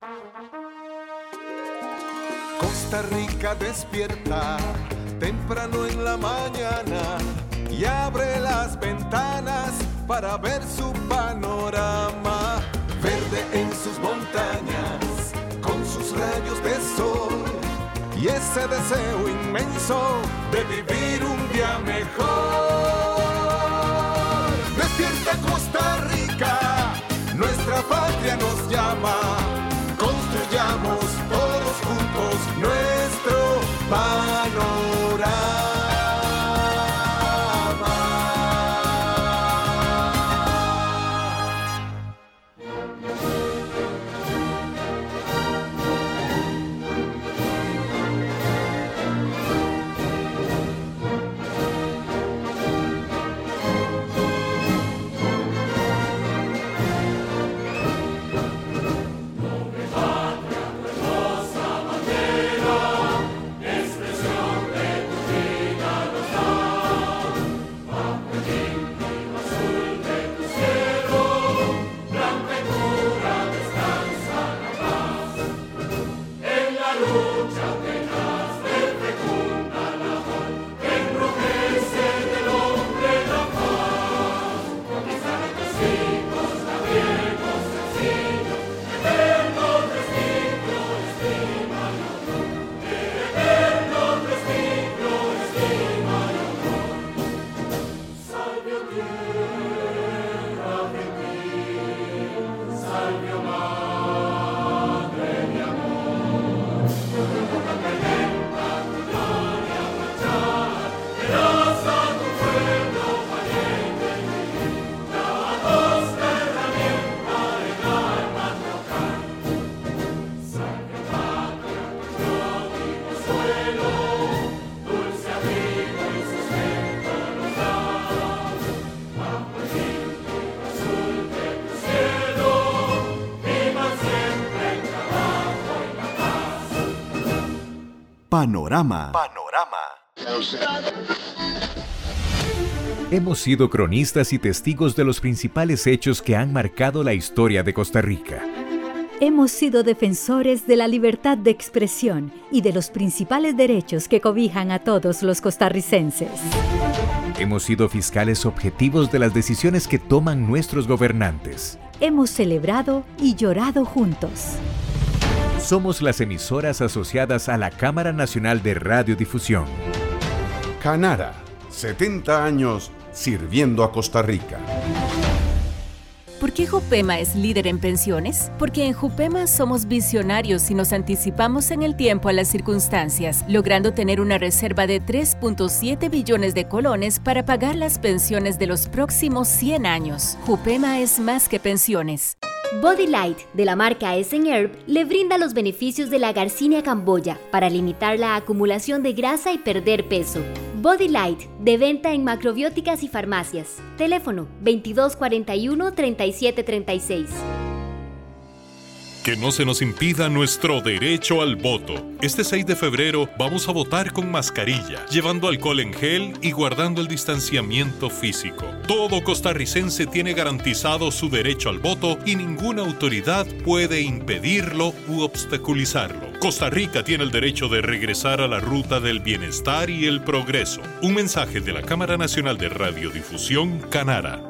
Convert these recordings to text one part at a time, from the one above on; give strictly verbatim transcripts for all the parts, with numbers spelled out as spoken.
Costa Rica despierta temprano en la mañana y abre las ventanas para ver su panorama. Verde en sus montañas, con sus rayos de sol y ese deseo inmenso de vivir un día mejor. Despierta Costa Rica, nuestra patria nos llama. Construyamos todos juntos nuestro panorama. Panorama. Panorama. Hemos sido cronistas y testigos de los principales hechos que han marcado la historia de Costa Rica. Hemos sido defensores de la libertad de expresión y de los principales derechos que cobijan a todos los costarricenses. Hemos sido fiscales objetivos de las decisiones que toman nuestros gobernantes. Hemos celebrado y llorado juntos. Somos las emisoras asociadas a la Cámara Nacional de Radiodifusión. Canara, setenta años sirviendo a Costa Rica. ¿Por qué Jupema es líder en pensiones? Porque en Jupema somos visionarios y nos anticipamos en el tiempo a las circunstancias, logrando tener una reserva de tres punto siete billones de colones para pagar las pensiones de los próximos cien años. Jupema es más que pensiones. Body Light, de la marca Essen Herb, le brinda los beneficios de la Garcinia camboya para limitar la acumulación de grasa y perder peso. Body Light, de venta en macrobióticas y farmacias. Teléfono veintidós cuarenta y uno, treinta y siete treinta y seis. Que no se nos impida nuestro derecho al voto. Este seis de febrero vamos a votar con mascarilla, llevando alcohol en gel y guardando el distanciamiento físico. Todo costarricense tiene garantizado su derecho al voto y ninguna autoridad puede impedirlo u obstaculizarlo. Costa Rica tiene el derecho de regresar a la ruta del bienestar y el progreso. Un mensaje de la Cámara Nacional de Radiodifusión, Canara.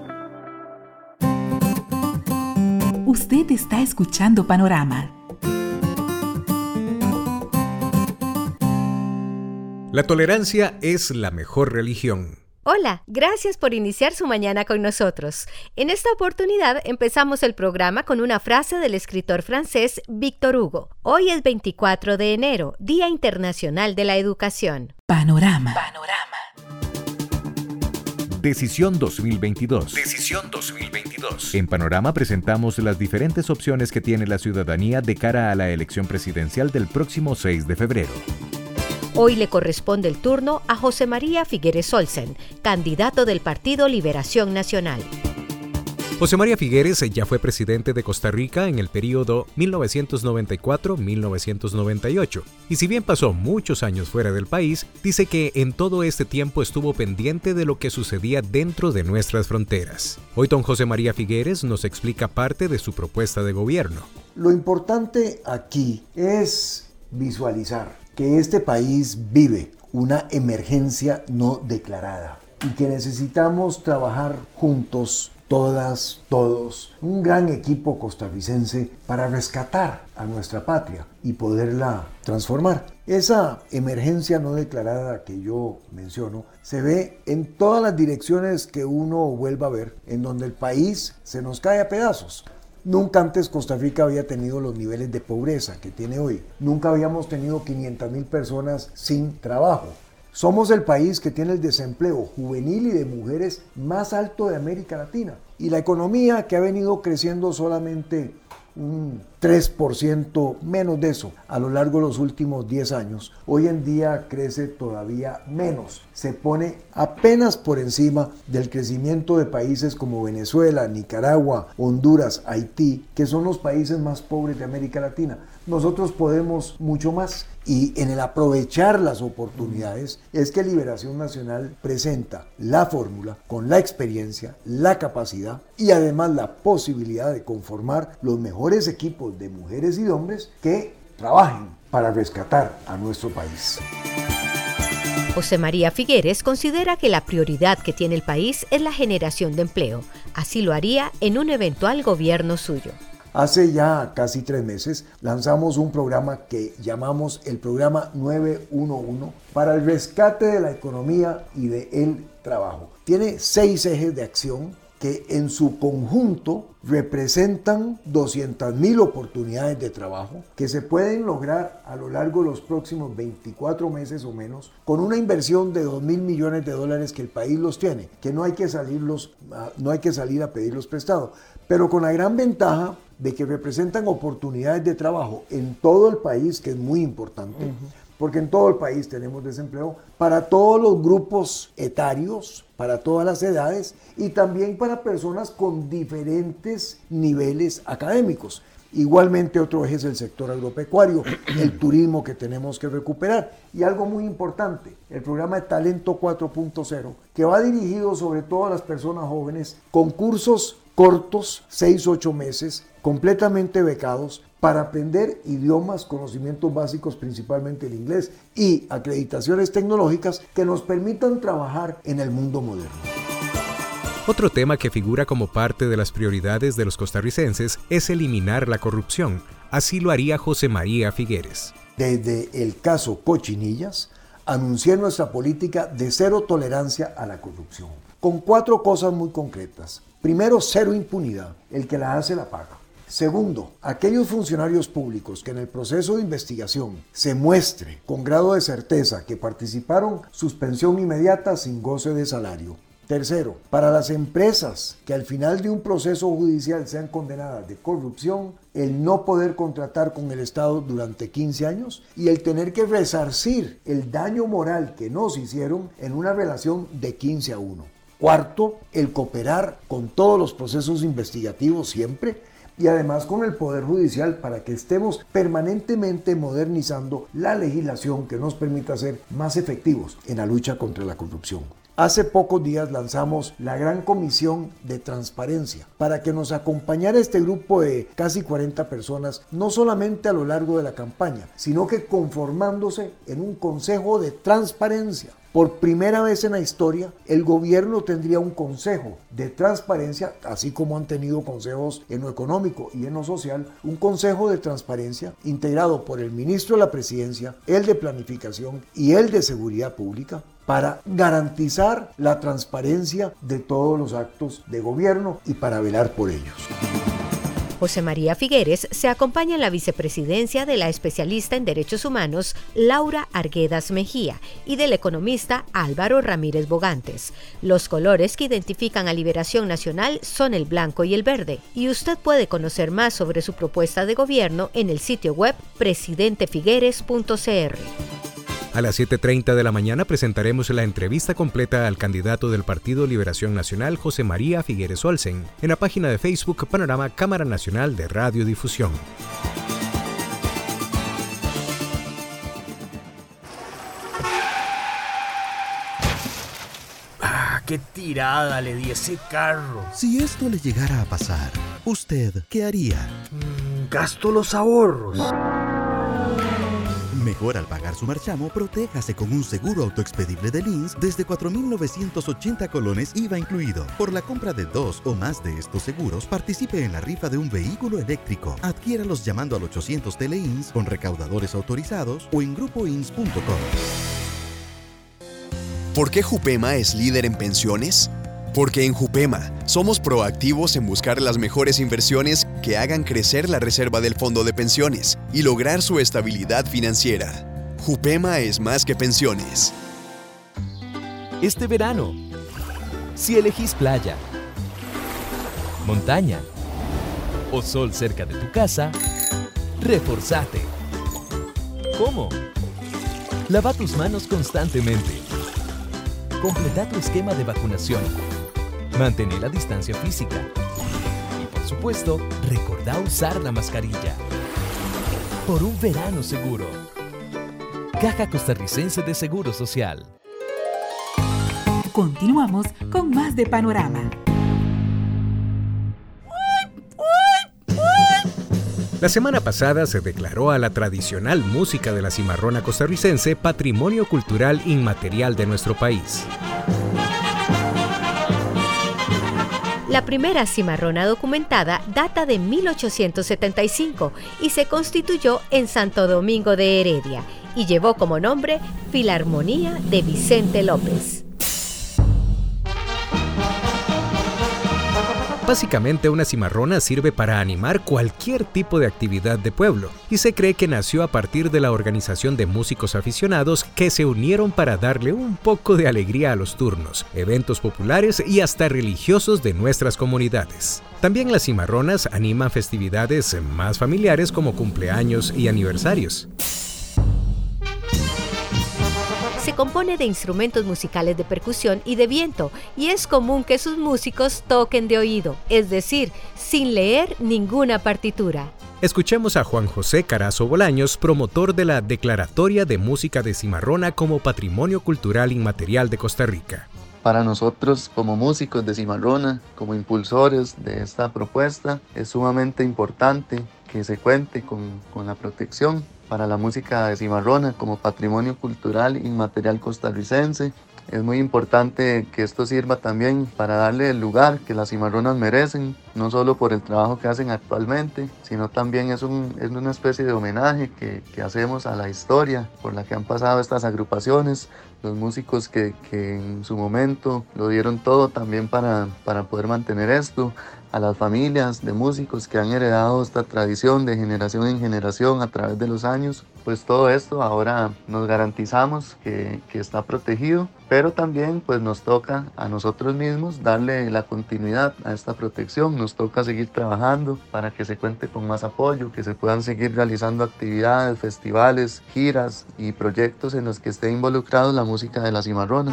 Usted está escuchando Panorama. La tolerancia es la mejor religión. Hola, gracias por iniciar su mañana con nosotros. En esta oportunidad empezamos el programa con una frase del escritor francés Victor Hugo. Hoy es veinticuatro de enero, Día Internacional de la Educación. Panorama. Panorama. Decisión dos mil veintidós. Decisión dos mil veintidós. En Panorama presentamos las diferentes opciones que tiene la ciudadanía de cara a la elección presidencial del próximo seis de febrero. Hoy le corresponde el turno a José María Figueres Olsen, candidato del Partido Liberación Nacional. José María Figueres ya fue presidente de Costa Rica en el período mil novecientos noventa y cuatro a mil novecientos noventa y ocho, y si bien pasó muchos años fuera del país, dice que en todo este tiempo estuvo pendiente de lo que sucedía dentro de nuestras fronteras. Hoy don José María Figueres nos explica parte de su propuesta de gobierno. Lo importante aquí es visualizar que este país vive una emergencia no declarada y que necesitamos trabajar juntos, todas, todos, un gran equipo costarricense para rescatar a nuestra patria y poderla transformar. Esa emergencia no declarada que yo menciono se ve en todas las direcciones que uno vuelva a ver, en donde el país se nos cae a pedazos. Nunca antes Costa Rica había tenido los niveles de pobreza que tiene hoy. Nunca habíamos tenido quinientas mil personas sin trabajo. Somos el país que tiene el desempleo juvenil y de mujeres más alto de América Latina. Y la economía que ha venido creciendo solamente un tres por ciento menos de eso a lo largo de los últimos diez años, hoy en día crece todavía menos. Se pone apenas por encima del crecimiento de países como Venezuela, Nicaragua, Honduras, Haití, que son los países más pobres de América Latina. Nosotros podemos mucho más, y en el aprovechar las oportunidades es que Liberación Nacional presenta la fórmula con la experiencia, la capacidad y además la posibilidad de conformar los mejores equipos de mujeres y de hombres que trabajen para rescatar a nuestro país. José María Figueres considera que la prioridad que tiene el país es la generación de empleo. Así lo haría en un eventual gobierno suyo. Hace ya casi tres meses lanzamos un programa que llamamos el programa nueve uno uno para el rescate de la economía y del trabajo. Tiene seis ejes de acción que en su conjunto representan doscientas mil oportunidades de trabajo que se pueden lograr a lo largo de los próximos veinticuatro meses o menos con una inversión de dos mil millones de dólares que el país los tiene, que no hay que, salirlos, no hay que salir a pedirlos prestados, pero con la gran ventaja de que representan oportunidades de trabajo en todo el país, que es muy importante, uh-huh. porque en todo el país tenemos desempleo, para todos los grupos etarios, para todas las edades y también para personas con diferentes niveles académicos. Igualmente otro eje es el sector agropecuario, el turismo que tenemos que recuperar. Y algo muy importante, el programa de Talento cuatro punto cero, que va dirigido sobre todo a las personas jóvenes, con cursos cortos, seis, ocho meses, completamente becados, para aprender idiomas, conocimientos básicos, principalmente el inglés, y acreditaciones tecnológicas que nos permitan trabajar en el mundo moderno. Otro tema que figura como parte de las prioridades de los costarricenses es eliminar la corrupción. Así lo haría José María Figueres. Desde el caso Cochinillas, anuncié nuestra política de cero tolerancia a la corrupción, con cuatro cosas muy concretas. Primero, cero impunidad. El que la hace la paga. Segundo, aquellos funcionarios públicos que en el proceso de investigación se muestre con grado de certeza que participaron, suspensión inmediata sin goce de salario. Tercero, para las empresas que al final de un proceso judicial sean condenadas de corrupción, el no poder contratar con el Estado durante quince años y el tener que resarcir el daño moral que nos hicieron en una relación de quince a uno. Cuarto, el cooperar con todos los procesos investigativos siempre y además con el Poder Judicial para que estemos permanentemente modernizando la legislación que nos permita ser más efectivos en la lucha contra la corrupción. Hace pocos días lanzamos la Gran Comisión de Transparencia para que nos acompañara este grupo de casi cuarenta personas, no solamente a lo largo de la campaña, sino que conformándose en un Consejo de Transparencia. Por primera vez en la historia, el gobierno tendría un consejo de transparencia, así como han tenido consejos en lo económico y en lo social, un consejo de transparencia integrado por el ministro de la Presidencia, el de Planificación y el de Seguridad Pública, para garantizar la transparencia de todos los actos de gobierno y para velar por ellos. José María Figueres se acompaña en la vicepresidencia de la especialista en derechos humanos Laura Arguedas Mejía y del economista Álvaro Ramírez Bogantes. Los colores que identifican a Liberación Nacional son el blanco y el verde, y usted puede conocer más sobre su propuesta de gobierno en el sitio web presidente figueres punto c r. A las siete y treinta de la mañana presentaremos la entrevista completa al candidato del Partido Liberación Nacional, José María Figueres Olsen, en la página de Facebook Panorama Cámara Nacional de Radiodifusión. ¡Ah, qué tirada le di a ese carro! Si esto le llegara a pasar, ¿usted qué haría? Mm, gasto los ahorros. Mejor al pagar su marchamo, protéjase con un seguro autoexpedible de Lins desde cuatro mil novecientos ochenta colones I V A incluido. Por la compra de dos o más de estos seguros, participe en la rifa de un vehículo eléctrico. Adquiéralos llamando al ochocientos T L I N S con recaudadores autorizados o en grupo ins punto com. ¿Por qué Jupema es líder en pensiones? Porque en Jupema somos proactivos en buscar las mejores inversiones que hagan crecer la reserva del fondo de pensiones y lograr su estabilidad financiera. Jupema es más que pensiones. Este verano, si elegís playa, montaña o sol cerca de tu casa, reforzate. ¿Cómo? Lava tus manos constantemente. Completa tu esquema de vacunación. Mantén la distancia física. Y por supuesto, recordá usar la mascarilla. Por un verano seguro. Caja Costarricense de Seguro Social. Continuamos con más de Panorama. La semana pasada se declaró a la tradicional música de la cimarrona costarricense Patrimonio Cultural Inmaterial de nuestro país. La primera cimarrona documentada data de mil ochocientos setenta y cinco y se constituyó en Santo Domingo de Heredia y llevó como nombre Filarmonía de Vicente López. Básicamente, una cimarrona sirve para animar cualquier tipo de actividad de pueblo y se cree que nació a partir de la organización de músicos aficionados que se unieron para darle un poco de alegría a los turnos, eventos populares y hasta religiosos de nuestras comunidades. También las cimarronas animan festividades más familiares como cumpleaños y aniversarios. Se compone de instrumentos musicales de percusión y de viento, y es común que sus músicos toquen de oído, es decir, sin leer ninguna partitura. Escuchemos a Juan José Carazo Bolaños, promotor de la Declaratoria de Música de Cimarrona como Patrimonio Cultural Inmaterial de Costa Rica. Para nosotros, como músicos de cimarrona, como impulsores de esta propuesta, es sumamente importante que se cuente con, con la protección para la música de cimarrona como patrimonio cultural inmaterial costarricense. Es muy importante que esto sirva también para darle el lugar que las cimarronas merecen, no solo por el trabajo que hacen actualmente, sino también es, un, es una especie de homenaje que, que hacemos a la historia por la que han pasado estas agrupaciones, los músicos que, que en su momento lo dieron todo también para, para poder mantener esto, a las familias de músicos que han heredado esta tradición de generación en generación a través de los años. Pues todo esto ahora nos garantizamos que, que está protegido, pero también pues nos toca a nosotros mismos darle la continuidad a esta protección. Nos toca seguir trabajando para que se cuente con más apoyo, que se puedan seguir realizando actividades, festivales, giras y proyectos en los que esté involucrado la música de la cimarrona.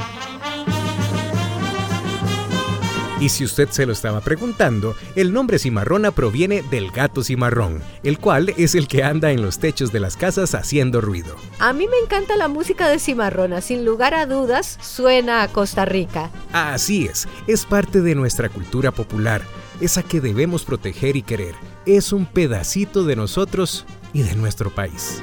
Y si usted se lo estaba preguntando, el nombre cimarrona proviene del gato cimarrón, el cual es el que anda en los techos de las casas haciendo ruido. A mí me encanta la música de cimarrona, sin lugar a dudas, suena a Costa Rica. Así es, es parte de nuestra cultura popular, esa que debemos proteger y querer. Es un pedacito de nosotros y de nuestro país.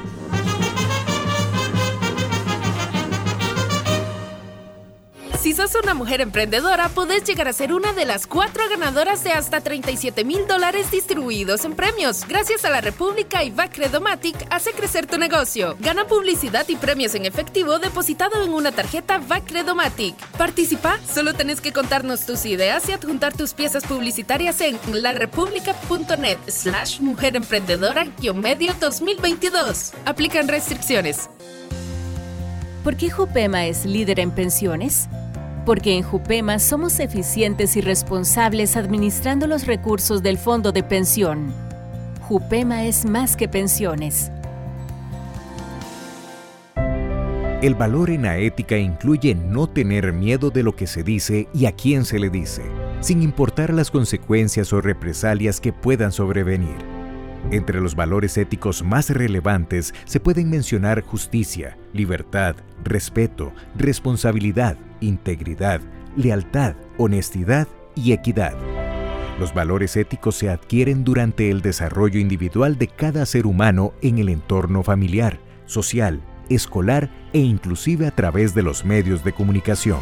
Si sos una mujer emprendedora, podés llegar a ser una de las cuatro ganadoras de hasta treinta y siete mil dólares distribuidos en premios. Gracias a la República y Bacredomatic, hace crecer tu negocio. Gana publicidad y premios en efectivo depositado en una tarjeta Bacredomatic. Participa, solo tenés que contarnos tus ideas y adjuntar tus piezas publicitarias en larepublica.net slash mujer emprendedora guión medio dos mil veintidós. Aplican restricciones. ¿Por qué Jupema es líder en pensiones? Porque en Jupema somos eficientes y responsables administrando los recursos del fondo de pensión. Jupema es más que pensiones. El valor en la ética incluye no tener miedo de lo que se dice y a quién se le dice, sin importar las consecuencias o represalias que puedan sobrevenir. Entre los valores éticos más relevantes se pueden mencionar justicia, libertad, respeto, responsabilidad, integridad, lealtad, honestidad y equidad. Los valores éticos se adquieren durante el desarrollo individual de cada ser humano en el entorno familiar, social, escolar e inclusive a través de los medios de comunicación.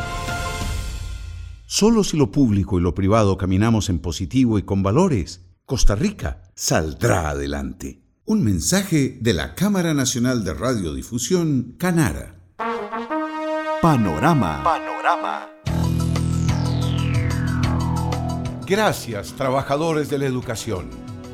Solo si lo público y lo privado caminamos en positivo y con valores, Costa Rica saldrá adelante. Un mensaje de la Cámara Nacional de Radiodifusión, Canara. Panorama. Panorama. Gracias, trabajadores de la educación.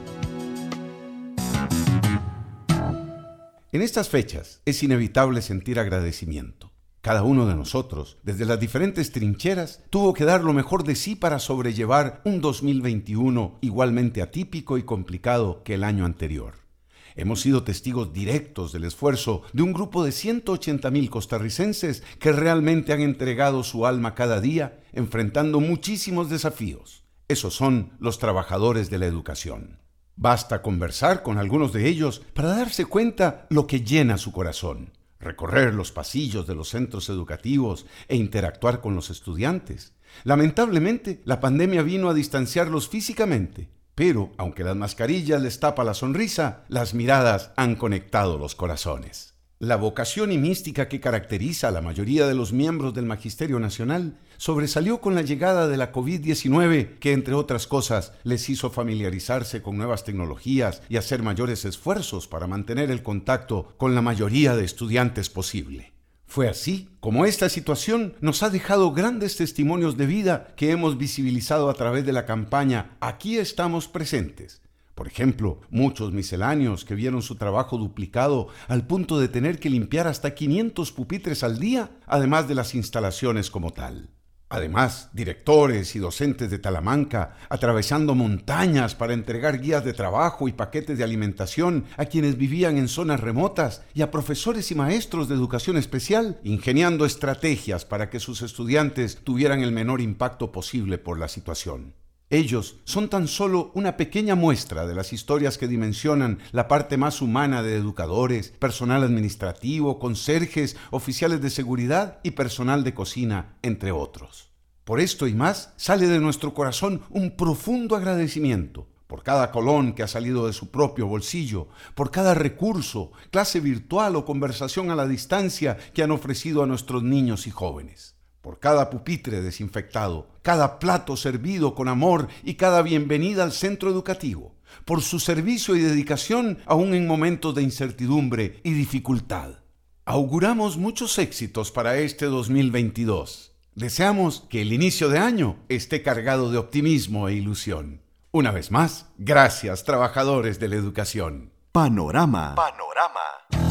En estas fechas es inevitable sentir agradecimiento. Cada uno de nosotros, desde las diferentes trincheras, tuvo que dar lo mejor de sí para sobrellevar un dos mil veintiuno igualmente atípico y complicado que el año anterior. Hemos sido testigos directos del esfuerzo de un grupo de ciento ochenta mil costarricenses que realmente han entregado su alma cada día, enfrentando muchísimos desafíos. Esos son los trabajadores de la educación. Basta conversar con algunos de ellos para darse cuenta lo que llena su corazón. Recorrer los pasillos de los centros educativos e interactuar con los estudiantes. Lamentablemente, la pandemia vino a distanciarlos físicamente, pero, aunque las mascarillas les tapa la sonrisa, las miradas han conectado los corazones. La vocación y mística que caracteriza a la mayoría de los miembros del Magisterio Nacional sobresalió con la llegada de la covid diecinueve, que entre otras cosas les hizo familiarizarse con nuevas tecnologías y hacer mayores esfuerzos para mantener el contacto con la mayoría de estudiantes posible. Fue así como esta situación nos ha dejado grandes testimonios de vida que hemos visibilizado a través de la campaña Aquí estamos presentes. Por ejemplo, muchos misceláneos que vieron su trabajo duplicado al punto de tener que limpiar hasta quinientos pupitres al día, además de las instalaciones como tal. Además, directores y docentes de Talamanca atravesando montañas para entregar guías de trabajo y paquetes de alimentación a quienes vivían en zonas remotas, y a profesores y maestros de educación especial ingeniando estrategias para que sus estudiantes tuvieran el menor impacto posible por la situación. Ellos son tan solo una pequeña muestra de las historias que dimensionan la parte más humana de educadores, personal administrativo, conserjes, oficiales de seguridad y personal de cocina, entre otros. Por esto y más, sale de nuestro corazón un profundo agradecimiento por cada colón que ha salido de su propio bolsillo, por cada recurso, clase virtual o conversación a la distancia que han ofrecido a nuestros niños y jóvenes. Por cada pupitre desinfectado, cada plato servido con amor y cada bienvenida al centro educativo, por su servicio y dedicación aún en momentos de incertidumbre y dificultad. Auguramos muchos éxitos para este dos mil veintidós. Deseamos que el inicio de año esté cargado de optimismo e ilusión. Una vez más, gracias, trabajadores de la educación. Panorama. Panorama.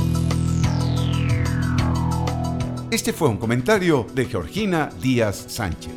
Este fue un comentario de Georgina Díaz Sánchez.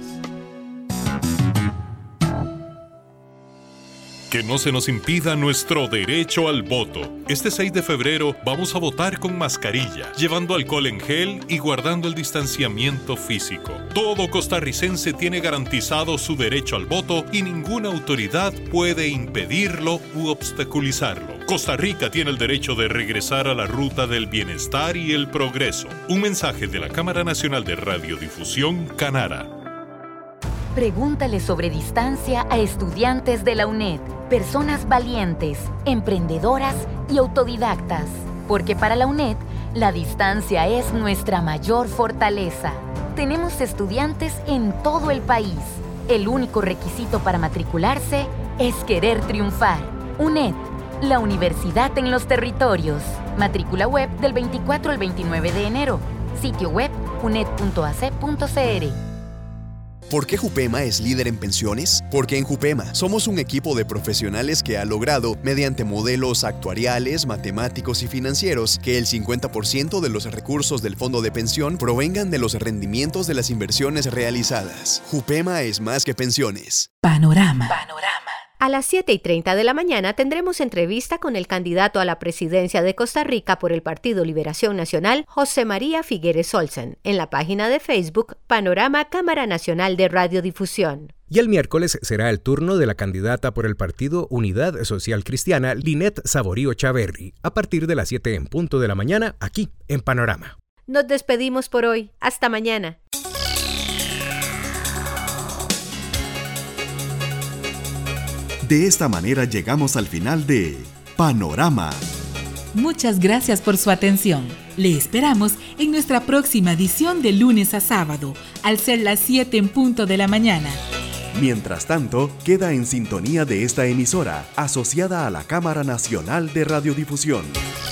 Que no se nos impida nuestro derecho al voto. Este seis de febrero vamos a votar con mascarilla, llevando alcohol en gel y guardando el distanciamiento físico. Todo costarricense tiene garantizado su derecho al voto y ninguna autoridad puede impedirlo u obstaculizarlo. Costa Rica tiene el derecho de regresar a la ruta del bienestar y el progreso. Un mensaje de la Cámara Nacional de Radiodifusión, Canara. Pregúntale sobre distancia a estudiantes de la UNED, personas valientes, emprendedoras y autodidactas. Porque para la UNED, la distancia es nuestra mayor fortaleza. Tenemos estudiantes en todo el país. El único requisito para matricularse es querer triunfar. UNED, la universidad en los territorios. Matrícula web del veinticuatro al veintinueve de enero. Sitio web uned punto a c punto c r. ¿Por qué Jupema es líder en pensiones? Porque en Jupema somos un equipo de profesionales que ha logrado, mediante modelos actuariales, matemáticos y financieros, que el cincuenta por ciento de los recursos del fondo de pensión provengan de los rendimientos de las inversiones realizadas. Jupema es más que pensiones. Panorama. Panorama. A las siete y treinta de la mañana tendremos entrevista con el candidato a la presidencia de Costa Rica por el Partido Liberación Nacional, José María Figueres Olsen, en la página de Facebook Panorama Cámara Nacional de Radiodifusión. Y el miércoles será el turno de la candidata por el Partido Unidad Social Cristiana, Linet Saborío Chaverri, a partir de las siete en punto de la mañana, aquí en Panorama. Nos despedimos por hoy. Hasta mañana. De esta manera llegamos al final de Panorama. Muchas gracias por su atención. Le esperamos en nuestra próxima edición de lunes a sábado, al ser las siete en punto de la mañana. Mientras tanto, queda en sintonía de esta emisora, asociada a la Cámara Nacional de Radiodifusión.